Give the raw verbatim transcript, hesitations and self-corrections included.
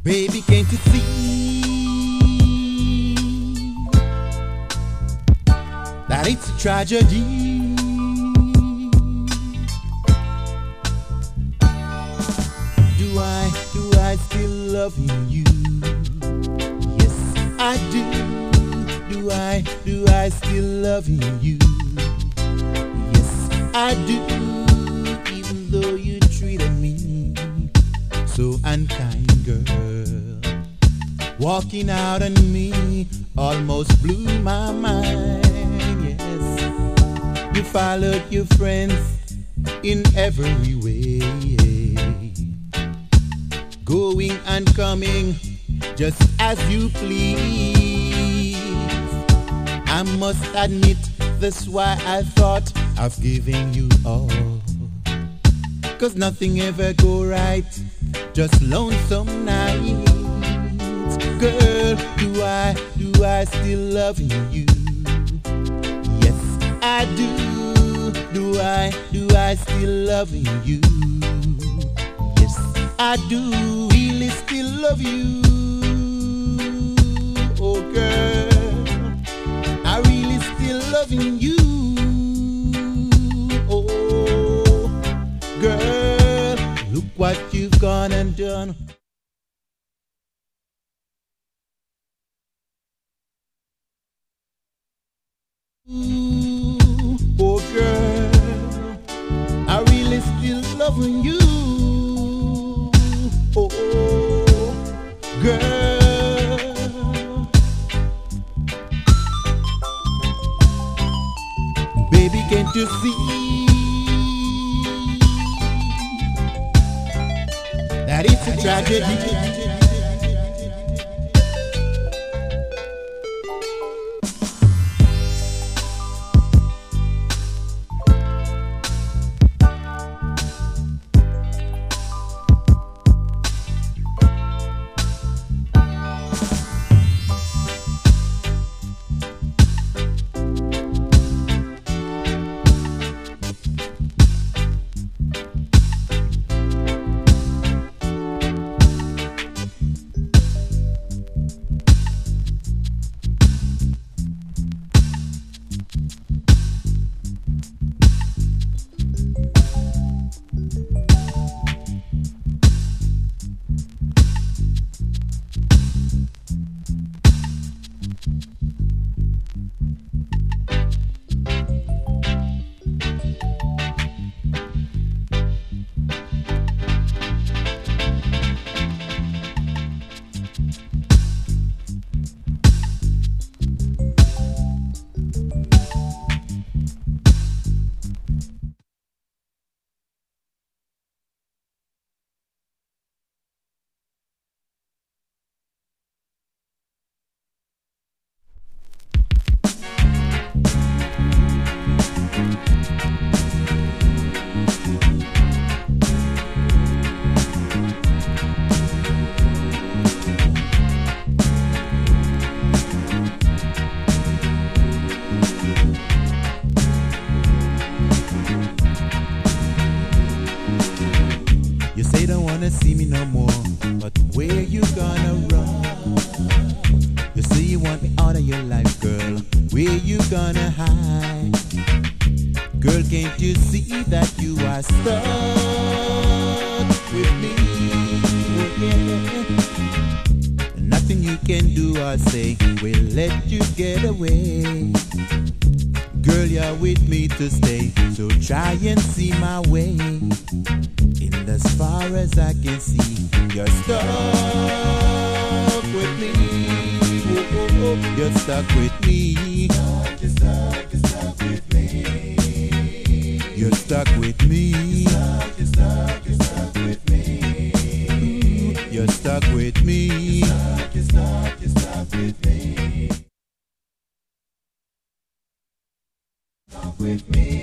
Baby, can't you see that it's a tragedy? Do I, do I still love you? Yes, I do. Do I, do I still love you? Yes, I do. Even though you treated me so unkind, girl. Walking out on me almost blew my mind, yes. You followed your friends in every way, going and coming just as you please. I must admit, that's why I thought of giving you all, 'cause nothing ever go right, just lonesome nights. Girl, do I, do I still love you? Yes, I do. Do I, do I still love you? Yes, I do. Really still love you. Oh, girl, I really still loving you. Oh, girl, look what you've gone and done. Ooh, oh girl, I really still loving you. Oh, girl, baby, can't you see that it's a tragedy? You say don't wanna see me no more, but where you gonna run? You say you want me out of your life, girl. Where you gonna hide? Girl, can't you see that you are stuck with me? Oh, yeah. Nothing you can do or say will let you get away. Girl, you're with me to stay, so try and see my way. And as far as I can see, you're stuck with me. Oh, oh, oh. You're stuck with me. You're stuck, you're stuck with me. You're stuck with me. You're stuck, you're stuck with me. You're stuck with me. You're stuck, you're stuck with me. Stuck with me.